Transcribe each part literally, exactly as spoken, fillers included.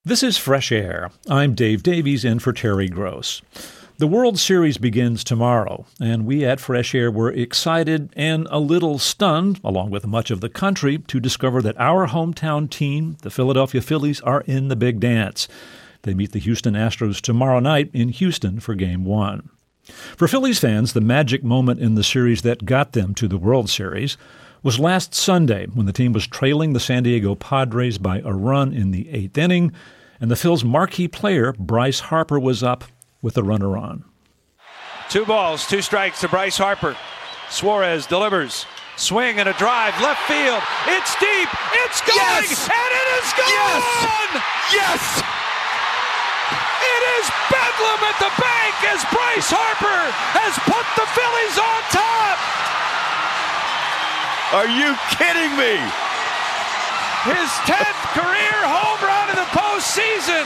This is Fresh Air. I'm Dave Davies in for Terry Gross. The World Series begins tomorrow, and we at Fresh Air were excited and a little stunned, along with much of the country, to discover that our hometown team, the Philadelphia Phillies, are in the big dance. They meet the Houston Astros tomorrow night in Houston for Game One. For Phillies fans, the magic moment in the series that got them to the World Series was last Sunday when the team was trailing the San Diego Padres by a run in the eighth inning, and the Phil's marquee player, Bryce Harper, was up with a runner on. Two balls, two strikes to Bryce Harper. Suarez delivers. Swing and a drive, left field. It's deep. It's going. Yes! And it is gone. Yes! Yes! It is bedlam at the bank as Bryce Harper has put the Phillies on top. Are you kidding me? His tenth career home run in the postseason,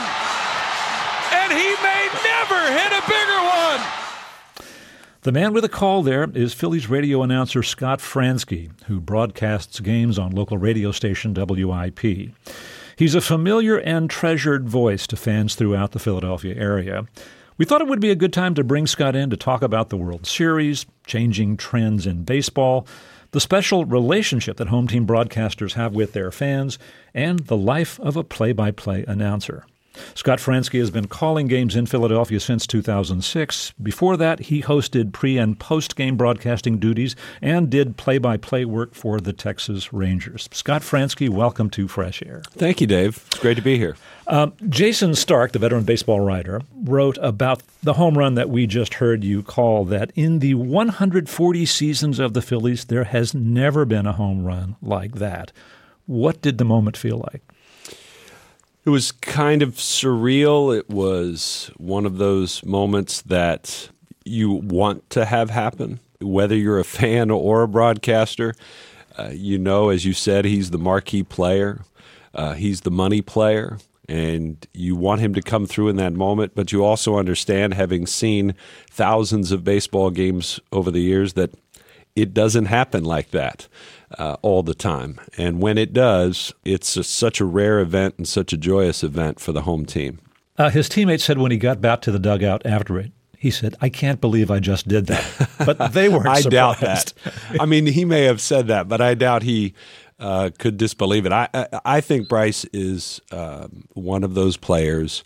and he may never hit a bigger one. The man with a call there is Phillies radio announcer Scott Franzke, who broadcasts games on local radio station W I P. He's a familiar and treasured voice to fans throughout the Philadelphia area. We thought it would be a good time to bring Scott in to talk about the World Series, changing trends in baseball, the special relationship that home team broadcasters have with their fans, and the life of a play-by-play announcer. Scott Franzke has been calling games in Philadelphia since two thousand six. Before that, he hosted pre- and post-game broadcasting duties and did play-by-play work for the Texas Rangers. Scott Franzke, welcome to Fresh Air. Thank you, Dave. It's great to be here. Um, Jason Stark, the veteran baseball writer, wrote about the home run that we just heard you call, that in the one hundred forty seasons of the Phillies, there has never been a home run like that. What did the moment feel like? It was kind of surreal. It was one of those moments that you want to have happen, whether you're a fan or a broadcaster. Uh, you know, as you said, he's the marquee player. Uh, he's the money player, and you want him to come through in that moment. But you also understand, having seen thousands of baseball games over the years, that it doesn't happen like that uh, all the time. And when it does, it's a, such a rare event and such a joyous event for the home team. Uh, his teammates said when he got back to the dugout after it, he said, "I can't believe I just did that." But they weren't I surprised. doubt that. I mean, he may have said that, but I doubt he uh, could disbelieve it. I, I, I think Bryce is uh, one of those players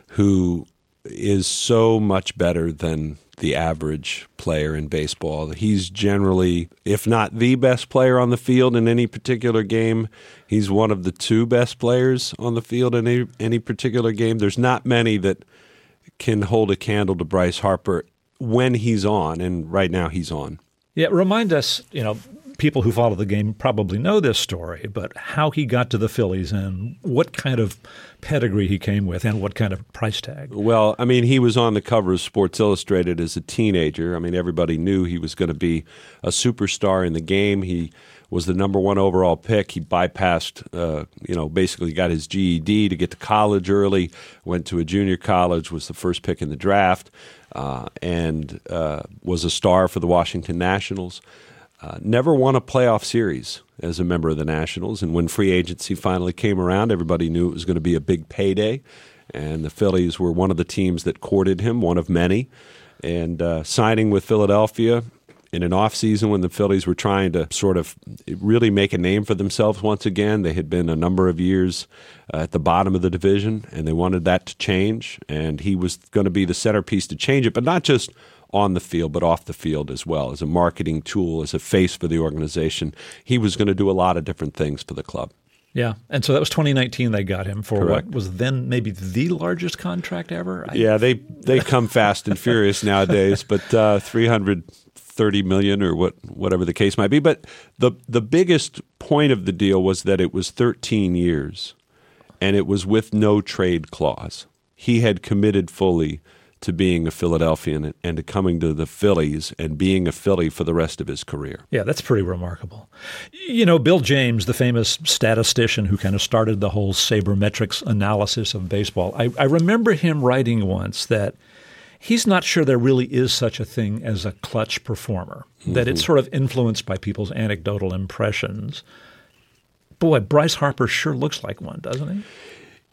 who is so much better than the average player in baseball. He's generally, if not the best player on the field in any particular game, he's one of the two best players on the field in any, any particular game. There's not many that can hold a candle to Bryce Harper when he's on, and right now he's on. Yeah, remind us, you know, people who follow the game probably know this story, but how he got to the Phillies and what kind of pedigree he came with and what kind of price tag. Well, I mean, he was on the cover of Sports Illustrated as a teenager. I mean, everybody knew he was going to be a superstar in the game. He was the number one overall pick. He bypassed, uh, you know, basically got his G E D to get to college early, went to a junior college, was the first pick in the draft, uh, and uh, was a star for the Washington Nationals. Uh, never won a playoff series as a member of the Nationals, and when free agency finally came around, everybody knew it was going to be a big payday, and the Phillies were one of the teams that courted him, one of many, and uh, signing with Philadelphia in an offseason when the Phillies were trying to sort of really make a name for themselves once again. They had been a number of years uh, at the bottom of the division, and they wanted that to change, and he was going to be the centerpiece to change it, but not just on the field, but off the field as well, as a marketing tool, as a face for the organization. He was going to do a lot of different things for the club. Yeah, and so that was twenty nineteen they got him for Correct. What was then maybe the largest contract ever? I... Yeah, they they come fast and furious nowadays, but uh, three hundred thirty million dollars or what whatever the case might be. But the the biggest point of the deal was that it was thirteen years, and it was with no trade clause. He had committed fully to being a Philadelphian and to coming to the Phillies and being a Philly for the rest of his career. Yeah, that's pretty remarkable. You know, Bill James, the famous statistician who kind of started the whole sabermetrics analysis of baseball, I, I remember him writing once that he's not sure there really is such a thing as a clutch performer, mm-hmm. that it's sort of influenced by people's anecdotal impressions. Boy, Bryce Harper sure looks like one, doesn't he?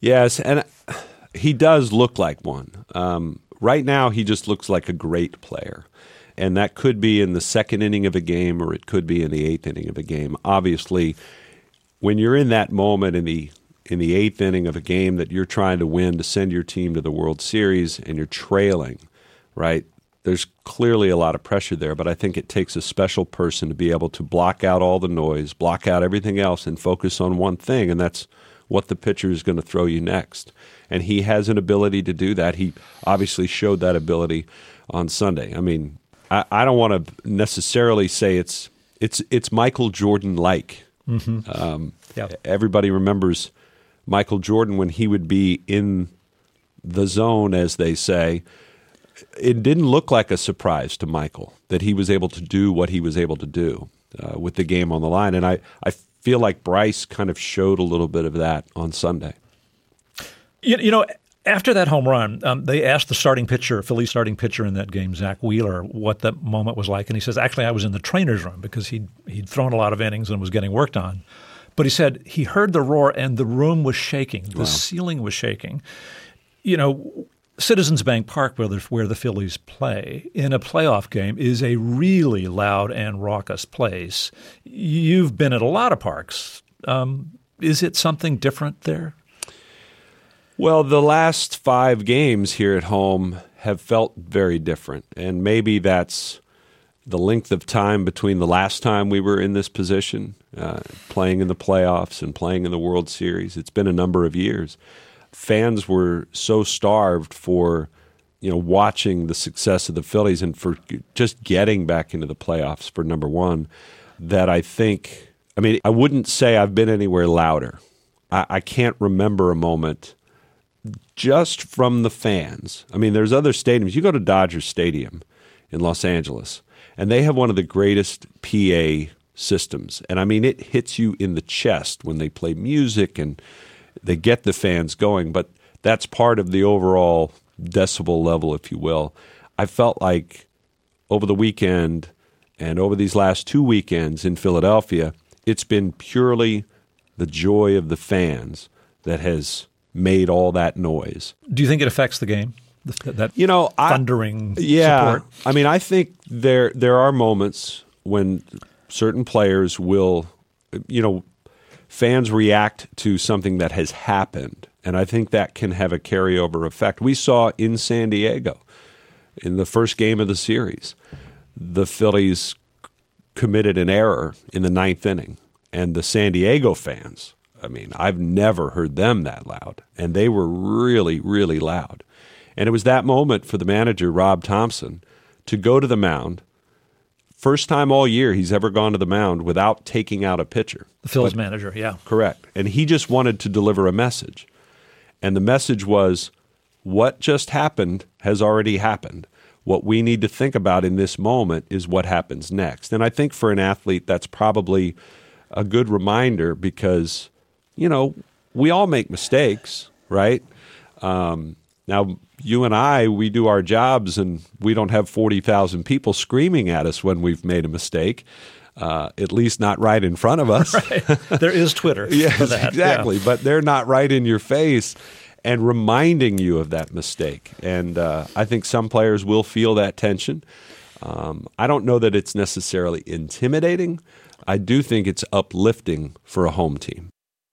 Yes, and he does look like one. Um, right now, he just looks like a great player. And that could be in the second inning of a game, or it could be in the eighth inning of a game. Obviously, when you're in that moment in the in the eighth inning of a game that you're trying to win to send your team to the World Series and you're trailing, right, there's clearly a lot of pressure there. But I think it takes a special person to be able to block out all the noise, block out everything else, and focus on one thing, and that's what the pitcher is going to throw you next. And he has an ability to do that. He obviously showed that ability on Sunday. I mean, I, I don't want to necessarily say it's it's it's Michael Jordan-like. Mm-hmm. Um, yep. Everybody remembers Michael Jordan when he would be in the zone, as they say. It didn't look like a surprise to Michael that he was able to do what he was able to do uh, with the game on the line. And I, I feel like Bryce kind of showed a little bit of that on Sunday. You, you know, after that home run, um, they asked the starting pitcher, Philly starting pitcher in that game, Zach Wheeler, what that moment was like. And he says, actually, I was in the trainer's room because he'd, he'd thrown a lot of innings and was getting worked on. But he said he heard the roar and the room was shaking. The wow. ceiling was shaking. You know, Citizens Bank Park, where the, where the Phillies play, in a playoff game is a really loud and raucous place. You've been at a lot of parks. Um, is it something different there? Well, the last five games here at home have felt very different, and maybe that's the length of time between the last time we were in this position, uh, playing in the playoffs and playing in the World Series. It's been a number of years. Fans were so starved for, you know, watching the success of the Phillies and for just getting back into the playoffs for number one, that I think, I mean, I wouldn't say I've been anywhere louder. I, I can't remember a moment just from the fans. I mean, there's other stadiums. You go to Dodger Stadium in Los Angeles, and they have one of the greatest P A systems. And I mean, it hits you in the chest when they play music and they get the fans going. But that's part of the overall decibel level, if you will. I felt like over the weekend and over these last two weekends in Philadelphia, it's been purely the joy of the fans that has made all that noise. Do you think it affects the game? That you know, thundering I, yeah, support? I mean, I think there there are moments when certain players will, you know, fans react to something that has happened, and I think that can have a carryover effect. We saw in San Diego, in the first game of the series, the Phillies committed an error in the ninth inning, and the San Diego fans, I mean, I've never heard them that loud, and they were really, really loud. And it was that moment for the manager, Rob Thompson, to go to the mound. First time all year he's ever gone to the mound without taking out a pitcher. The Phillies manager, yeah. Correct. And he just wanted to deliver a message. And the message was, what just happened has already happened. What we need to think about in this moment is what happens next. And I think for an athlete, that's probably a good reminder because, you know, we all make mistakes, right? Um, now, you and I, we do our jobs and we don't have forty thousand people screaming at us when we've made a mistake, uh, at least not right in front of us. Right. There is Twitter yes, for that. Exactly. Yeah. But they're not right in your face and reminding you of that mistake. And uh, I think some players will feel that tension. Um, I don't know that it's necessarily intimidating. I do think it's uplifting for a home team.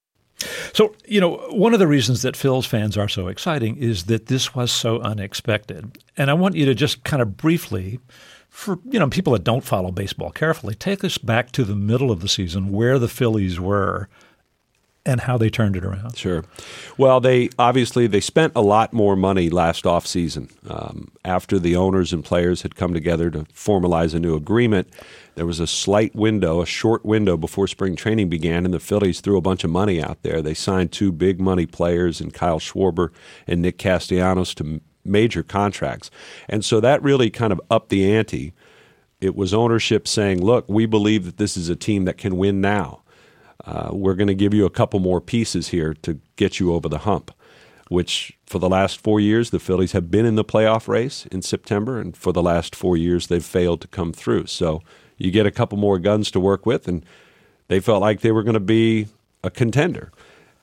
So, you know, one of the reasons that Phil's fans are so exciting is that this was so unexpected. And I want you to just kind of briefly, for, you know, people that don't follow baseball carefully, take us back to the middle of the season where the Phillies were and how they turned it around. Sure. Well, they obviously they spent a lot more money last offseason. Um, after the owners and players had come together to formalize a new agreement, there was a slight window, a short window before spring training began, and the Phillies threw a bunch of money out there. They signed two big money players in Kyle Schwarber and Nick Castellanos to major contracts. And so that really kind of upped the ante. It was ownership saying, look, we believe that this is a team that can win now. Uh, we're going to give you a couple more pieces here to get you over the hump, which for the last four years, the Phillies have been in the playoff race in September, and for the last four years, they've failed to come through. So you get a couple more guns to work with, and they felt like they were going to be a contender.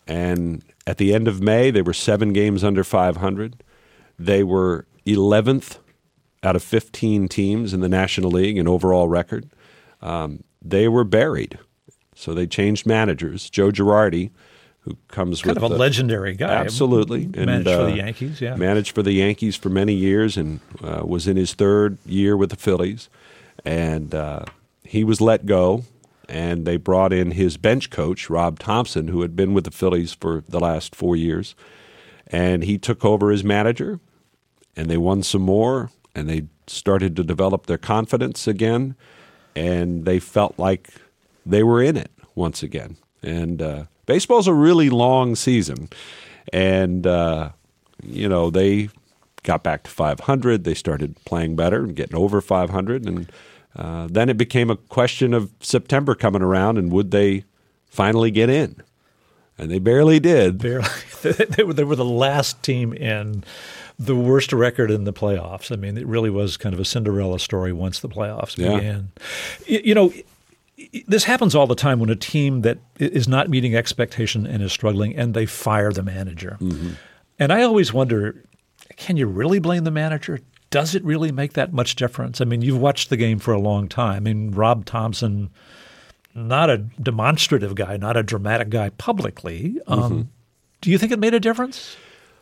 And at the end of May, they were seven games under five hundred. They were eleventh out of fifteen teams in the National League in overall record. Um, they were buried. So they changed managers. Joe Girardi, who comes kind with of a the, legendary guy. Absolutely. Managed and, for uh, the Yankees, yeah. Managed for the Yankees for many years and uh, was in his third year with the Phillies. And uh, he was let go, and they brought in his bench coach, Rob Thompson, who had been with the Phillies for the last four years. And he took over as manager, and they won some more, and they started to develop their confidence again, and they felt like they were in it once again. And uh, baseball's a really long season. And, uh, you know, they got back to five hundred. They started playing better and getting over five hundred. And uh, then it became a question of September coming around, and would they finally get in? And they barely did. Barely. they, were, they were the last team in, the worst record in the playoffs. I mean, it really was kind of a Cinderella story once the playoffs Yeah. began. You, you know, this happens all the time when a team that is not meeting expectation and is struggling, and they fire the manager. Mm-hmm. And I always wonder, can you really blame the manager? Does it really make that much difference? I mean, you've watched the game for a long time. I mean, Rob Thompson, not a demonstrative guy, not a dramatic guy publicly. Um, mm-hmm. Do you think it made a difference?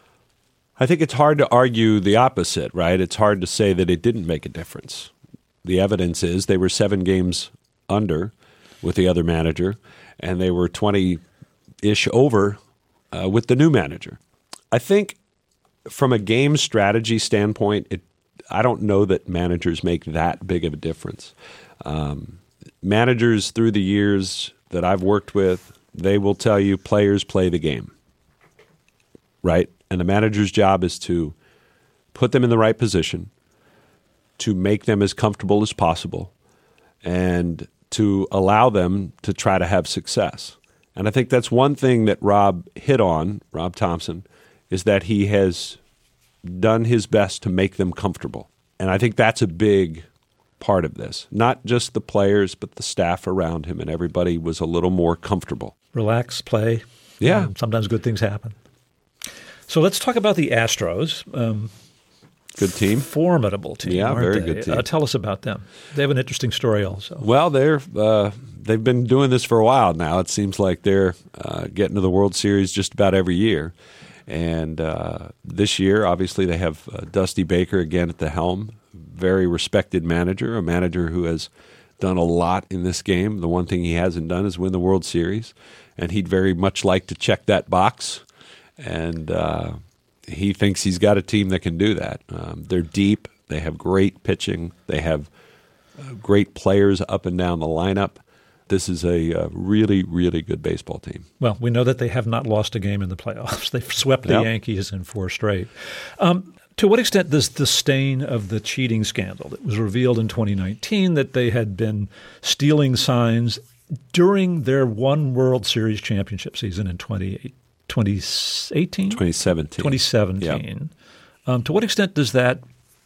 I think it's hard to argue the opposite, right? It's hard to say that it didn't make a difference. The evidence is they were seven games under with the other manager, and they were twenty-ish over uh, with the new manager. I think from a game strategy standpoint, it, I don't know that managers make that big of a difference. Um, managers through the years that I've worked with, they will tell you players play the game, right? And the manager's job is to put them in the right position, to make them as comfortable as possible, and to allow them to try to have success. And I think that's one thing that Rob hit on, Rob Thompson, is that he has done his best to make them comfortable. And I think that's a big part of this. Not just the players, but the staff around him, and everybody was a little more comfortable. Relax, play. Yeah. Um, sometimes good things happen. So let's talk about the Astros. Um, good team. Formidable team, Yeah, aren't very they? good team. Uh, tell us about them. They have an interesting story also. Well, they're uh, they've been doing this for a while now. It seems like they're uh, getting to the World Series just about every year. And uh, this year, obviously, they have uh, Dusty Baker again at the helm. Very respected manager, a manager who has done a lot in this game. The one thing he hasn't done is win the World Series. And he'd very much like to check that box. And uh, he thinks he's got a team that can do that. Um, they're deep. They have great pitching. They have uh, great players up and down the lineup. This is a uh, really, really good baseball team. Well, we know that they have not lost a game in the playoffs. They've swept the Yep. Yankees in four straight. Um, to what extent does the stain of the cheating scandal that was revealed in twenty nineteen that they had been stealing signs during their one World Series championship season in twenty eighteen? twenty seventeen. twenty seventeen. Yep. Um, to what extent does that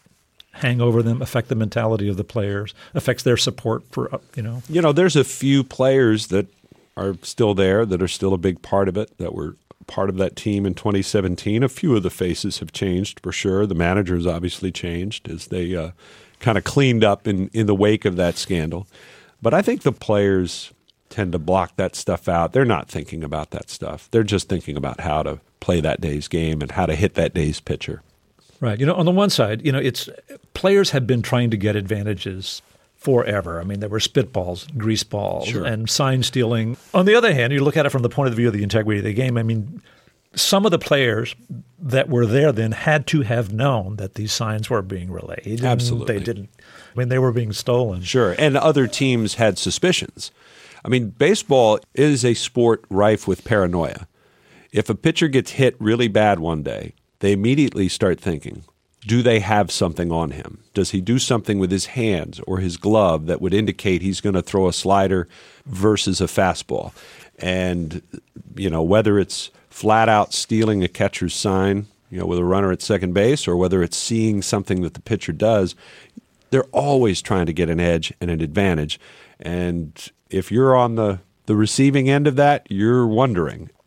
hang over them, affect the mentality of the players, affects their support for, you know? You know, there's a few players that are still there that are still a big part of it, that were part of that team in twenty seventeen. A few of the faces have changed for sure. The managers obviously changed as they uh, kind of cleaned up in, in the wake of that scandal. But I think the players tend to block that stuff out. They're not thinking about that stuff. They're just thinking about how to play that day's game and how to hit that day's pitcher. Right. You know, on the one side, you know, it's players have been trying to get advantages forever. I mean, there were spitballs, grease balls, Sure. and sign stealing. On the other hand, you look at it from the point of view of the integrity of the game. I mean, some of the players that were there then had to have known that these signs were being relayed. And Absolutely. they didn't. I mean, they were being stolen. Sure. And other teams had suspicions. I mean, baseball is a sport rife with paranoia. If a pitcher gets hit really bad one day, they immediately start thinking, do they have something on him? Does he do something with his hands or his glove that would indicate he's going to throw a slider versus a fastball? And, you know, whether it's flat out stealing a catcher's sign, you know, with a runner at second base, or whether it's seeing something that the pitcher does, they're always trying to get an edge and an advantage. And if you're on the, the receiving end of that, you're wondering,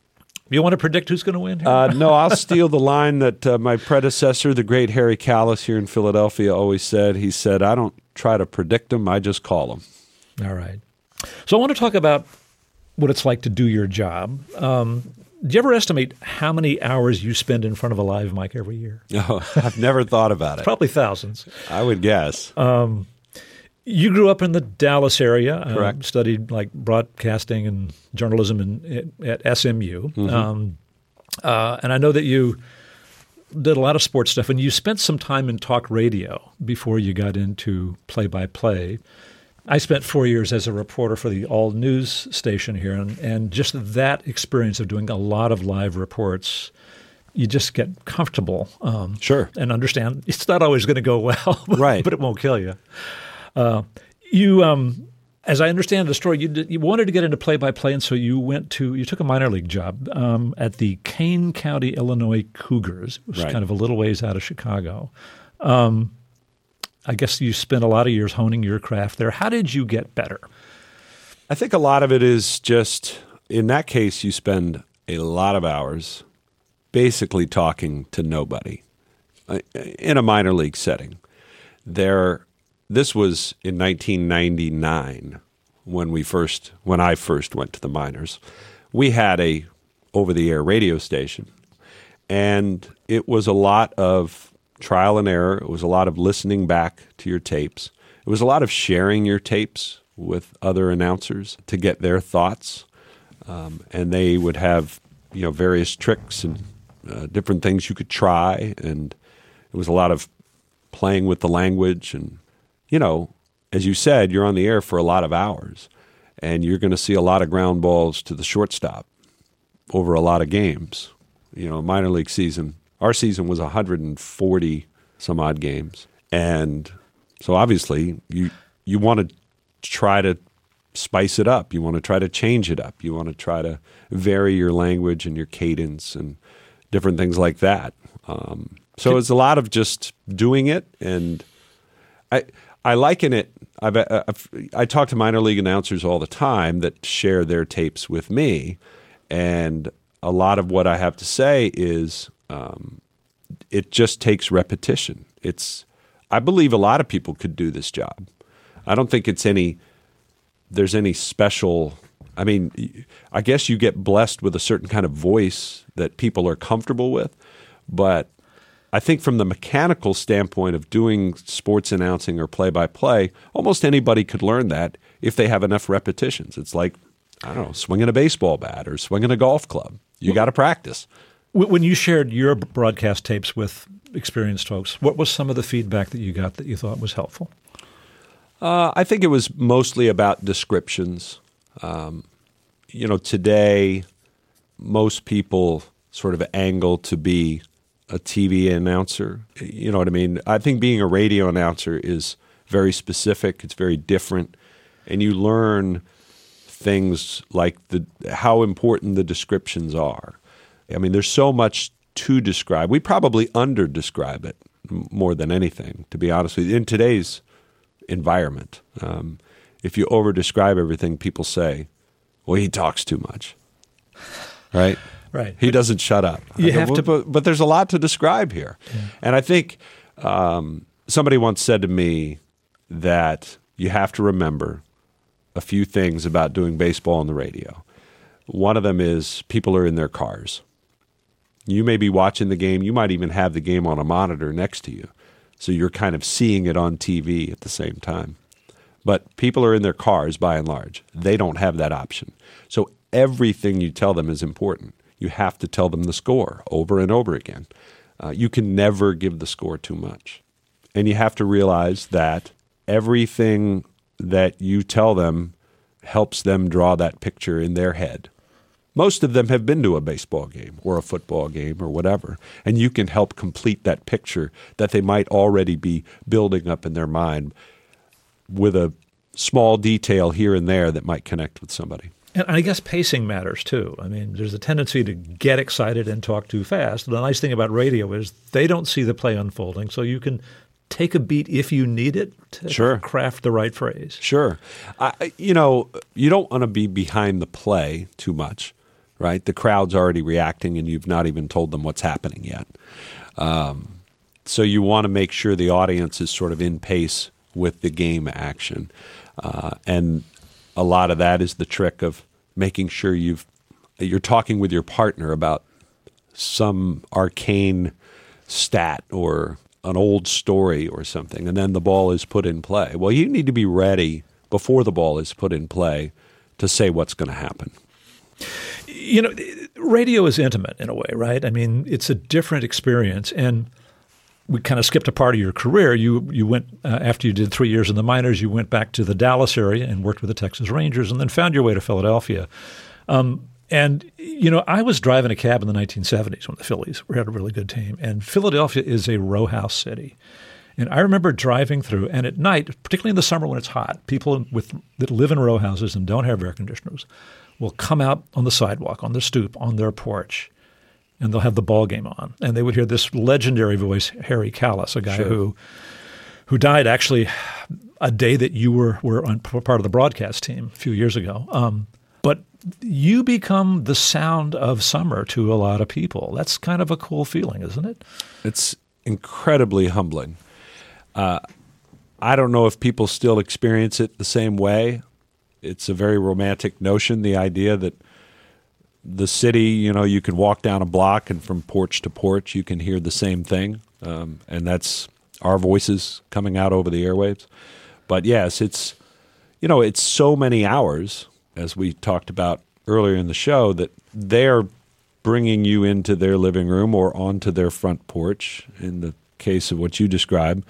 You want to predict who's going to win here? Uh, no, I'll steal the line that uh, my predecessor, the great Harry Kalas here in Philadelphia, always said. He said, I don't try to predict them, I just call them. All right. So I want to talk about what it's like to do your job. Um, do you ever estimate how many hours you spend in front of a live mic every year? Oh, I've never thought about it. Probably thousands. I would guess. Um, you grew up in the Dallas area. Correct. Uh, studied like broadcasting and journalism in, at S M U. Mm-hmm. Um, uh, and I know that you did a lot of sports stuff, and you spent some time in talk radio before you got into play-by-play. I spent four years as a reporter for the All News station here, and, and just that experience of doing a lot of live reports, you just get comfortable. Um, Sure. And understand it's not always going to go well, but, Right. but it won't kill you. Uh, you, um, as I understand the story, you did, you wanted to get into play-by-play, and so you went to you took a minor league job um, at the Kane County, Illinois Cougars. It was Right. kind of a little ways out of Chicago. Um, I guess you spent a lot of years honing your craft there. How did you get better? I think a lot of it is just, in that case, you spend a lot of hours basically talking to nobody uh, in a minor league setting. There, this was in nineteen ninety-nine when we first, when I first went to the minors. We had a over-the-air radio station, and it was a lot of trial and error. It was a lot of listening back to your tapes. It was a lot of sharing your tapes with other announcers to get their thoughts, um, and they would have, you know, various tricks and uh, different things you could try, and it was a lot of playing with the language. And, you know, as you said, you're on the air for a lot of hours, and you're going to see a lot of ground balls to the shortstop over a lot of games. You know, minor league season, our season was one hundred forty some odd games, and so obviously you you want to try to spice it up. You want to try to change it up. You want to try to vary your language and your cadence and different things like that. Um, so it's a lot of just doing it, and I I liken it. I've, I've, I talk to minor league announcers all the time that share their tapes with me, and a lot of what I have to say is um, it just takes repetition. It's I believe a lot of people could do this job. I don't think it's any there's any special. I mean, I guess you get blessed with a certain kind of voice that people are comfortable with, but I think from the mechanical standpoint of doing sports announcing or play-by-play, almost anybody could learn that if they have enough repetitions. It's like, I don't know, swinging a baseball bat or swinging a golf club. You got to practice. When you shared your broadcast tapes with experienced folks, what was some of the feedback that you got that you thought was helpful? Uh, I think it was mostly about descriptions. Um, you know, today, most people sort of angle to be a T V announcer. You know what I mean? I think being a radio announcer is very specific. It's very different. And you learn things like the how important the descriptions are. I mean, there's so much to describe. We probably under-describe it more than anything, to be honest with you, in today's environment. Um, if you over-describe everything, people say, well, he talks too much, right? Right. He doesn't shut up. You have but, to, but, but there's a lot to describe here. Yeah. And I think um, somebody once said to me that you have to remember a few things about doing baseball on the radio. One of them is people are in their cars. You may be watching the game. You might even have the game on a monitor next to you. So you're kind of seeing it on T V at the same time. But people are in their cars by and large. They don't have that option. So everything you tell them is important. You have to tell them the score over and over again. Uh, you can never give the score too much. And you have to realize that everything that you tell them helps them draw that picture in their head. Most of them have been to a baseball game or a football game or whatever, and you can help complete that picture that they might already be building up in their mind with a small detail here and there that might connect with somebody. And I guess pacing matters too. I mean, there's a tendency to get excited and talk too fast. The nice thing about radio is they don't see the play unfolding, so you can take a beat if you need it to sure. craft the right phrase. Sure. I, you know, you don't want to be behind the play too much, right? The crowd's already reacting, and you've not even told them what's happening yet. Um, so you want to make sure the audience is sort of in pace with the game action. Uh, and a lot of that is the trick of making sure you've you're talking with your partner about some arcane stat or an old story or something, and then the ball is put in play. Well, you need to be ready before the ball is put in play to say what's going to happen. You know, radio is intimate in a way, right? I mean, it's a different experience. And we kind of skipped a part of your career. You you went, uh, after you did three years in the minors, you went back to the Dallas area and worked with the Texas Rangers and then found your way to Philadelphia. Um, and, you know, I was driving a cab in the nineteen seventies when the Phillies had a really good team. And Philadelphia is a row house city. And I remember driving through, and at night, particularly in the summer when it's hot, people with that live in row houses and don't have air conditioners will come out on the sidewalk, on the stoop, on their porch, and they'll have the ball game on. And they would hear this legendary voice, Harry Kalas, a guy Sure. who who died actually a day that you were, were on part of the broadcast team a few years ago. Um, but you become the sound of summer to a lot of people. That's kind of a cool feeling, isn't it? It's incredibly humbling. Uh, I don't know if people still experience it the same way. It's a very romantic notion, the idea that the city, you know, you can walk down a block and from porch to porch you can hear the same thing, um, and that's our voices coming out over the airwaves. But yes, it's, you know, it's so many hours, as we talked about earlier in the show, that they're bringing you into their living room or onto their front porch, in the case of what you described,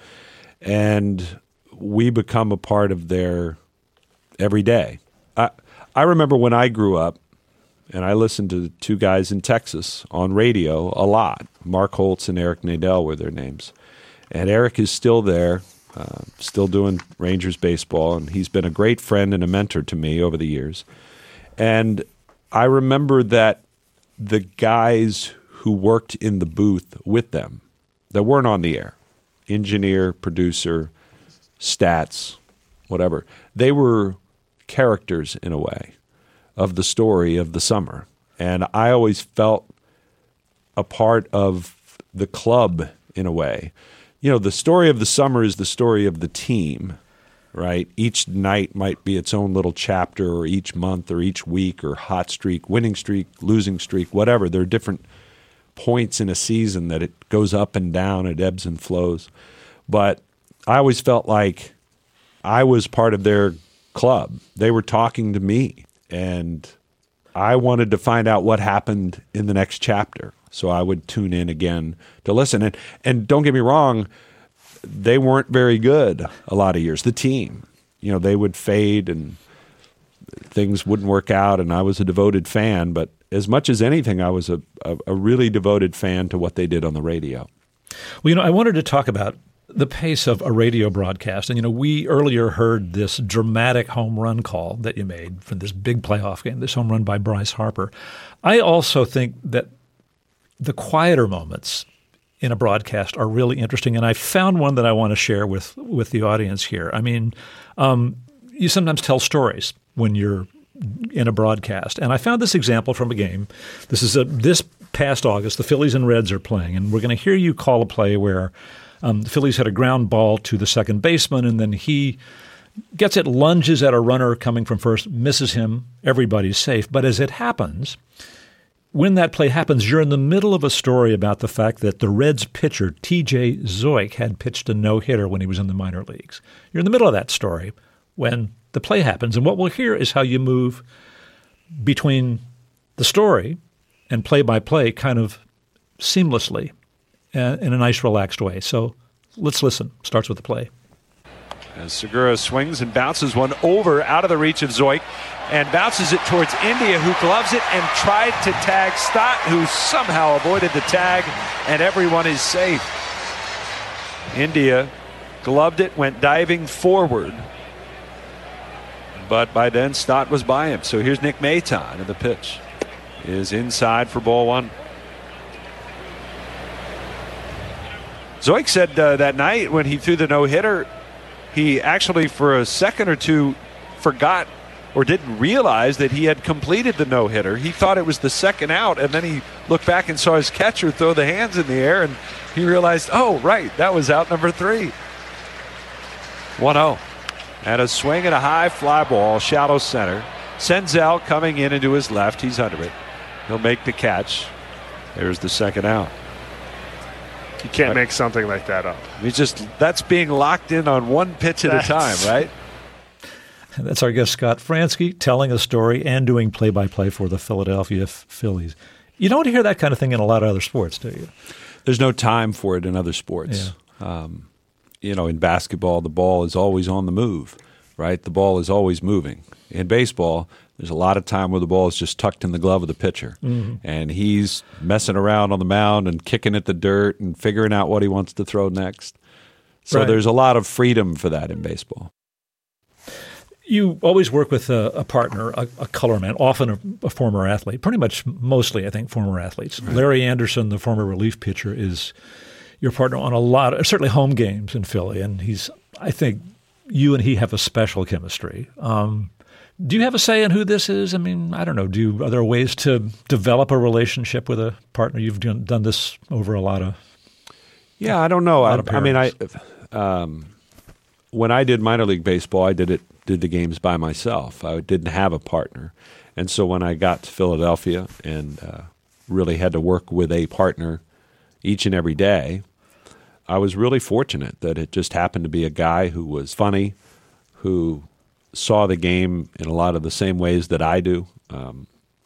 and we become a part of their every day. I, I remember when I grew up, and I listened to two guys in Texas on radio a lot. Mark Holtz and Eric Nadel were their names. And Eric is still there, uh, still doing Rangers baseball, and he's been a great friend and a mentor to me over the years. And I remember that the guys who worked in the booth with them, that weren't on the air, engineer, producer, stats, whatever, they were characters in a way of the story of the summer. And I always felt a part of the club in a way. You know, the story of the summer is the story of the team, right? Each night might be its own little chapter, or each month or each week, or hot streak, winning streak, losing streak, whatever. There are different points in a season that it goes up and down, it ebbs and flows. But I always felt like I was part of their club. They were talking to me, and I wanted to find out what happened in the next chapter. So I would tune in again to listen. And, and don't get me wrong, they weren't very good a lot of years. The team, you know, they would fade and things wouldn't work out, and I was a devoted fan. But as much as anything, I was a, a, a really devoted fan to what they did on the radio. Well, you know, I wanted to talk about the pace of a radio broadcast. And, you know, we earlier heard this dramatic home run call that you made from this big playoff game, this home run by Bryce Harper. I also think that the quieter moments in a broadcast are really interesting, and I found one that I want to share with, with the audience here. I mean, um, you sometimes tell stories when you're in a broadcast, and I found this example from a game. This is a, this past August, the Phillies and Reds are playing, and we're going to hear you call a play where um, the Phillies had a ground ball to the second baseman, and then he gets it, lunges at a runner coming from first, misses him, everybody's safe. But as it happens, when that play happens, you're in the middle of a story about the fact that the Reds pitcher, T J Zeuch, had pitched a no-hitter when he was in the minor leagues. You're in the middle of that story when the play happens. And what we'll hear is how you move between the story and play-by-play kind of seamlessly uh, in a nice, relaxed way. So let's listen. Starts with the play. As Segura swings and bounces one over out of the reach of Zeuch and bounces it towards India, who gloves it and tried to tag Stott, who somehow avoided the tag, and everyone is safe. India gloved it, went diving forward, but by then Stott was by him. So here's Nick Maton, and the pitch is inside for ball one. Zeuch said uh, that night when he threw the no-hitter, he actually, for a second or two, forgot or didn't realize that he had completed the no-hitter. He thought it was the second out, and then he looked back and saw his catcher throw the hands in the air, and he realized, oh, right, that was out number three. one oh. And a swing and a high fly ball, shallow center. Senzel coming in into his left. He's under it. He'll make the catch. There's the second out. You can't make something like that up. He's just that's being locked in on one pitch at that's... a time, right? That's our guest, Scott Franzke, telling a story and doing play-by-play for the Philadelphia Phillies. You don't hear that kind of thing in a lot of other sports, do you? There's no time for it in other sports. Yeah. Um, you know, in basketball, the ball is always on the move, right? The ball is always moving. In baseball, there's a lot of time where the ball is just tucked in the glove of the pitcher, mm-hmm. and he's messing around on the mound and kicking at the dirt and figuring out what he wants to throw next. So right. There's a lot of freedom for that in baseball. You always work with a, a partner, a, a color man, often a, a former athlete, pretty much mostly, I think, former athletes. Right. Larry Anderson, the former relief pitcher, is your partner on a lot of, certainly home games in Philly, and he's, I think, you and he have a special chemistry. Um, do you have a say in who this is? I mean, I don't know. Do you, are there ways to develop a relationship with a partner? You've done, done this over a lot of Yeah, I don't know. I, I mean, I um, when I did minor league baseball, I did it did the games by myself. I didn't have a partner. And so when I got to Philadelphia and uh, really had to work with a partner each and every day, I was really fortunate that it just happened to be a guy who was funny, who saw the game in a lot of the same ways that I do, um,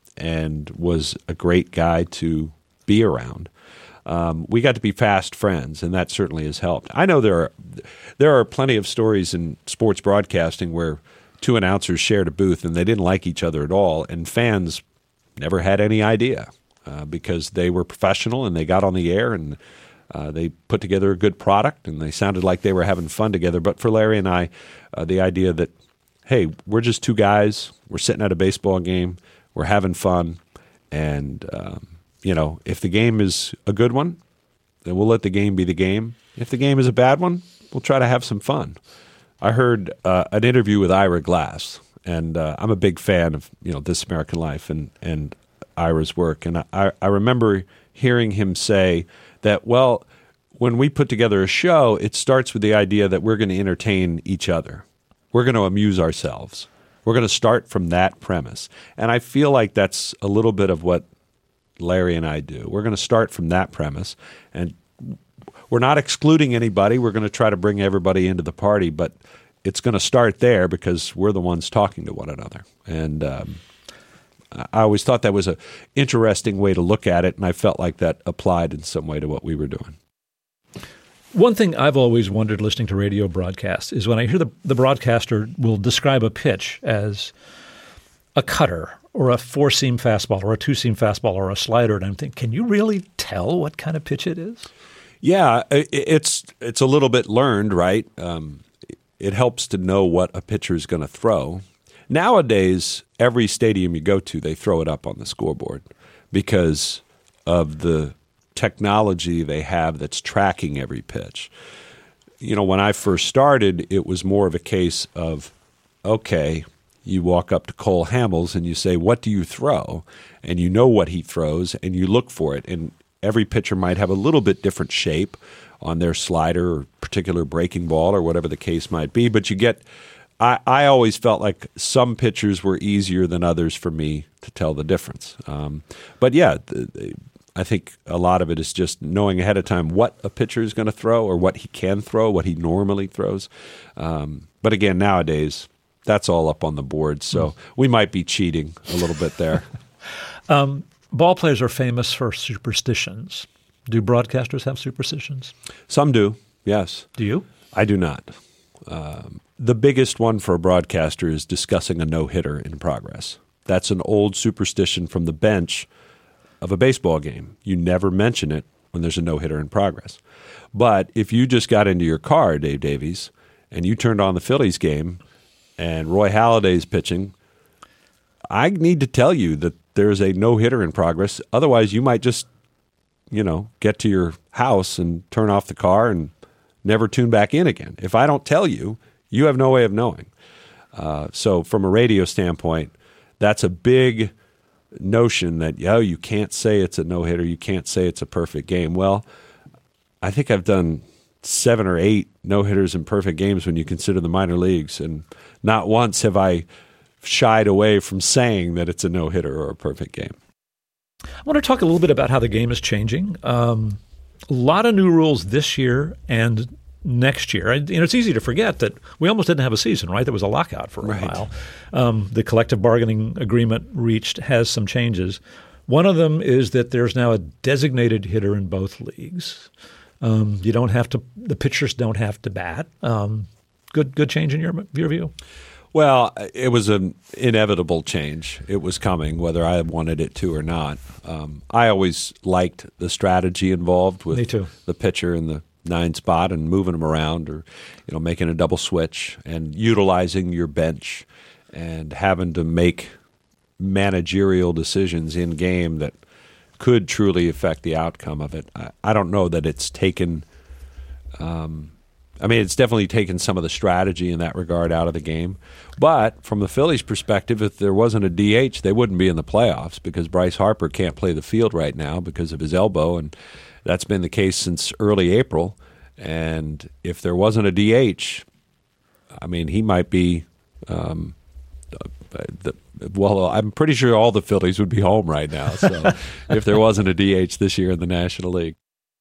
and was a great guy to be around. Um, we got to be fast friends, and that certainly has helped. I know there are there are plenty of stories in sports broadcasting where two announcers shared a booth and they didn't like each other at all, and fans never had any idea uh, because they were professional and they got on the air and uh, they put together a good product and they sounded like they were having fun together. But for Larry and I, uh, the idea that, hey, we're just two guys, we're sitting at a baseball game, we're having fun, and um, you know, if the game is a good one, then we'll let the game be the game. If the game is a bad one, we'll try to have some fun. I heard uh, an interview with Ira Glass, and uh, I'm a big fan of you know This American Life and and Ira's work, and I, I remember hearing him say that, well, when we put together a show, it starts with the idea that we're going to entertain each other. We're going to amuse ourselves. We're going to start from that premise, and I feel like that's a little bit of what Larry and I do. We're going to start from that premise, and we're not excluding anybody. We're going to try to bring everybody into the party, but it's going to start there because we're the ones talking to one another. And um, I always thought that was an interesting way to look at it, and I felt like that applied in some way to what we were doing. One thing I've always wondered listening to radio broadcasts is when I hear the, the broadcaster will describe a pitch as a cutter or a four-seam fastball or a two-seam fastball or a slider, and I'm thinking, can you really tell what kind of pitch it is? Yeah, it's it's a little bit learned, right? Um, it helps to know what a pitcher is going to throw. Nowadays, every stadium you go to, they throw it up on the scoreboard because of the technology they have that's tracking every pitch. You know, when I first started, it was more of a case of, okay, you walk up to Cole Hamels and you say, what do you throw? And you know what he throws, and you look for it. And every pitcher might have a little bit different shape on their slider or particular breaking ball or whatever the case might be. But you get I, – I always felt like some pitchers were easier than others for me to tell the difference. Um, but, yeah, the, the, I think a lot of it is just knowing ahead of time what a pitcher is going to throw or what he can throw, what he normally throws. Um, but, again, nowadays – that's all up on the board, so we might be cheating a little bit there. um, ball players are famous for superstitions. Do broadcasters have superstitions? Some do, yes. Do you? I do not. Um, the biggest one for a broadcaster is discussing a no-hitter in progress. That's an old superstition from the bench of a baseball game. You never mention it when there's a no-hitter in progress. But if you just got into your car, Dave Davies, and you turned on the Phillies game and Roy Halladay's pitching, I need to tell you that there's a no-hitter in progress. Otherwise, you might just, you know, get to your house and turn off the car and never tune back in again. If I don't tell you, you have no way of knowing. Uh, so from a radio standpoint, that's a big notion that, yo, you can't say it's a no-hitter, you can't say it's a perfect game. Well, I think I've done seven or eight no-hitters in perfect games when you consider the minor leagues, and not once have I shied away from saying that it's a no-hitter or a perfect game. I want to talk a little bit about how the game is changing. Um, a lot of new rules this year and next year. And, you know, it's easy to forget that we almost didn't have a season, right? There was a lockout for a right. while. Um, the collective bargaining agreement reached has some changes. One of them is that there's now a designated hitter in both leagues. Um, you don't have to – the pitchers don't have to bat. Um, good good change in your, your view? Well, it was an inevitable change. It was coming, whether I wanted it to or not. Um, I always liked the strategy involved with Me too. the pitcher in the nine spot and moving them around, or you know, making a double switch and utilizing your bench and having to make managerial decisions in game that could truly affect the outcome of it. I, I don't know that it's taken um, I mean, it's definitely taken some of the strategy in that regard out of the game. But from the Phillies' perspective, if there wasn't a D H, they wouldn't be in the playoffs because Bryce Harper can't play the field right now because of his elbow, and that's been the case since early April. And if there wasn't a D H, I mean, he might be um, the, well, I'm pretty sure all the Phillies would be home right now. So if there wasn't a D H this year in the National League.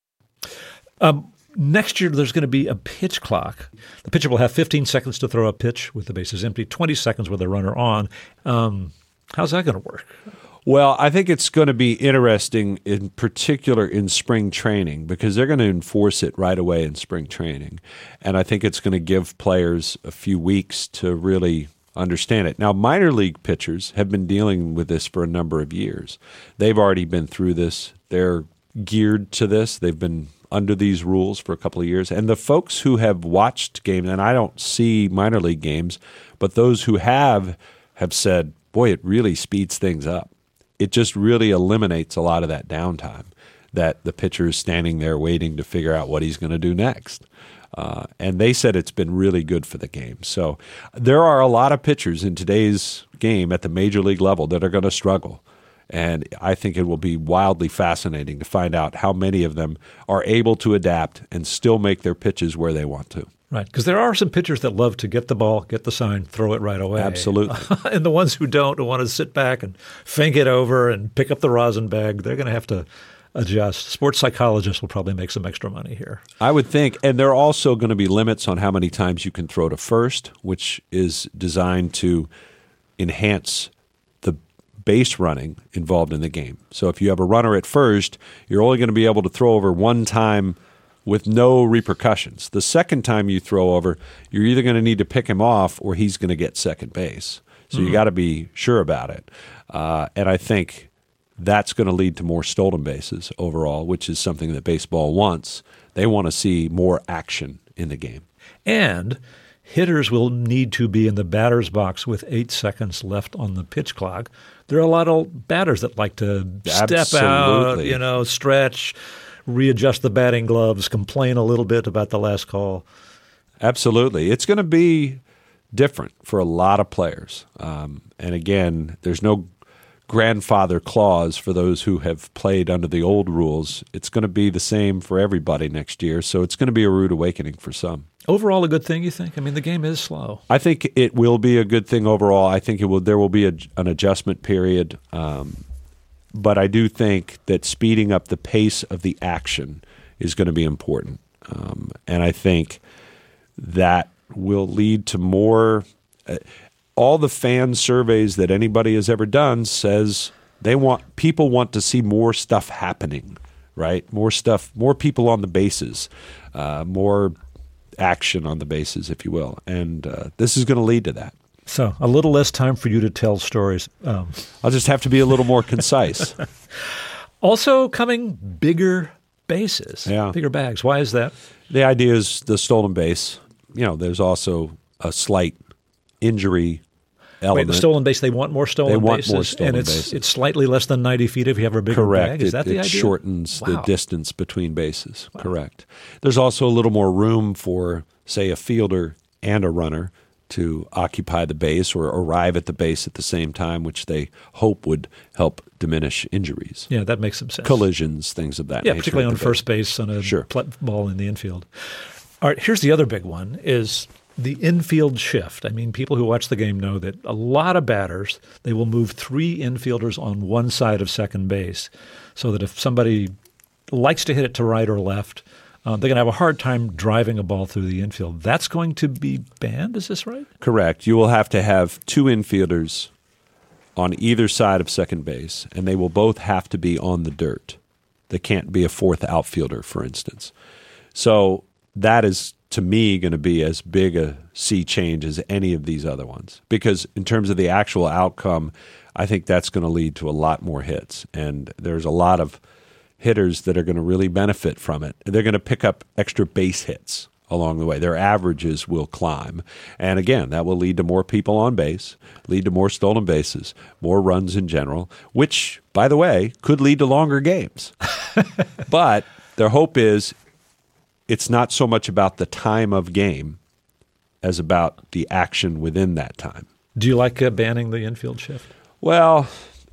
Um, next year, there's going to be a pitch clock. The pitcher will have fifteen seconds to throw a pitch with the bases empty, twenty seconds with a runner on. Um, how's that going to work? Well, I think it's going to be interesting, in particular in spring training, because they're going to enforce it right away in spring training. And I think it's going to give players a few weeks to really understand it. Now, minor league pitchers have been dealing with this for a number of years. They've already been through this. They're geared to this. They've been under these rules for a couple of years. And the folks who have watched games, and I don't see minor league games, but those who have have said, boy, it really speeds things up. It just really eliminates a lot of that downtime that the pitcher is standing there waiting to figure out what he's going to do next. Uh, and they said it's been really good for the game. So there are a lot of pitchers in today's game at the major league level that are going to struggle. And I think it will be wildly fascinating to find out how many of them are able to adapt and still make their pitches where they want to. Right, because there are some pitchers that love to get the ball, get the sign, throw it right away. Absolutely. And the ones who don't, who want to sit back and fink it over and pick up the rosin bag, they're going to have to adjust. Sports psychologists will probably make some extra money here. I would think. And there are also going to be limits on how many times you can throw to first, which is designed to enhance the base running involved in the game. So if you have a runner at first, you're only going to be able to throw over one time with no repercussions. The second time you throw over, you're either going to need to pick him off or he's going to get second base. So mm-hmm. you got to be sure about it. Uh, and I think that's going to lead to more stolen bases overall, which is something that baseball wants. They want to see more action in the game. And hitters will need to be in the batter's box with eight seconds left on the pitch clock. There are a lot of batters that like to step Absolutely. out, you know, stretch, readjust the batting gloves, complain a little bit about the last call. Absolutely. It's going to be different for a lot of players. Um, and again, there's no grandfather clause for those who have played under the old rules. It's going to be the same for everybody next year, so it's going to be a rude awakening for some. Overall, a good thing, you think? I mean, the game is slow. I think it will be a good thing overall. I think it will. There will be a, an adjustment period, um, but I do think that speeding up the pace of the action is going to be important, um, and I think that will lead to more. Uh, all the fan surveys that anybody has ever done says they want people want to see more stuff happening, right? More stuff, more people on the bases, uh, more action on the bases, if you will. And uh, this is going to lead to that. So a little less time for you to tell stories. Um. I'll just have to be a little more concise. Also coming, bigger bases, yeah. bigger bags. Why is that? The idea is the stolen base. You know, there's also a slight injury element. Wait, the stolen base, they want more stolen they want bases? More stolen and it's, bases. it's slightly less than ninety feet if you have a bigger Correct. bag? Is it, that the it idea? It shortens wow. the distance between bases. Wow. Correct. There's also a little more room for, say, a fielder and a runner to occupy the base or arrive at the base at the same time, which they hope would help diminish injuries. Yeah, that makes some sense. Collisions, things of that yeah, nature. Yeah, particularly on first base, base on a sure. pl- ball in the infield. All right, here's the other big one is the infield shift. I mean, people who watch the game know that a lot of batters, they will move three infielders on one side of second base so that if somebody likes to hit it to right or left, Uh, they're going to have a hard time driving a ball through the infield. That's going to be banned, is this right? Correct. You will have to have two infielders on either side of second base, and they will both have to be on the dirt. They can't be a fourth outfielder, for instance. So that is, to me, going to be as big a sea change as any of these other ones. Because in terms of the actual outcome, I think that's going to lead to a lot more hits. And there's a lot of hitters that are going to really benefit from it. They're going to pick up extra base hits along the way. Their averages will climb. And again, that will lead to more people on base, lead to more stolen bases, more runs in general, which, by the way, could lead to longer games. But their hope is it's not so much about the time of game as about the action within that time. Do you like uh, banning the infield shift? Well,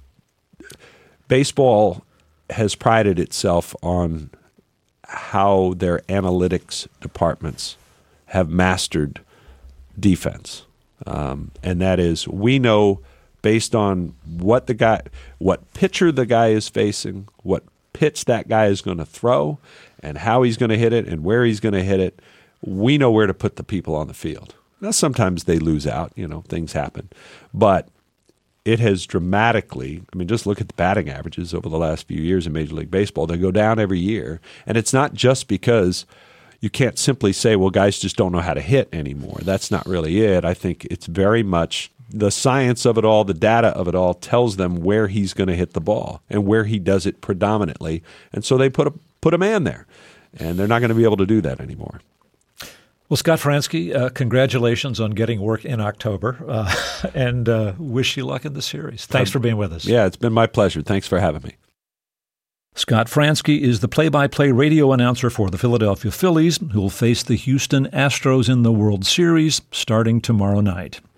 baseball has prided itself on how their analytics departments have mastered defense. Um, and that is, we know based on what the guy, what pitcher the guy is facing, what pitch that guy is going to throw, and how he's going to hit it and where he's going to hit it, we know where to put the people on the field. Now, sometimes they lose out, you know, things happen. But it has dramatically, I mean, just look at the batting averages over the last few years in Major League Baseball. They go down every year. And it's not just because you can't simply say, well, guys just don't know how to hit anymore. That's not really it. I think it's very much the science of it all, the data of it all tells them where he's going to hit the ball and where he does it predominantly. And so they put a, put a man there. And they're not going to be able to do that anymore. Well, Scott Franzke, uh, congratulations on getting work in October, uh, and uh, wish you luck in the series. Thanks um, for being with us. Yeah, it's been my pleasure. Thanks for having me. Scott Franzke is the play-by-play radio announcer for the Philadelphia Phillies, who will face the Houston Astros in the World Series starting tomorrow night.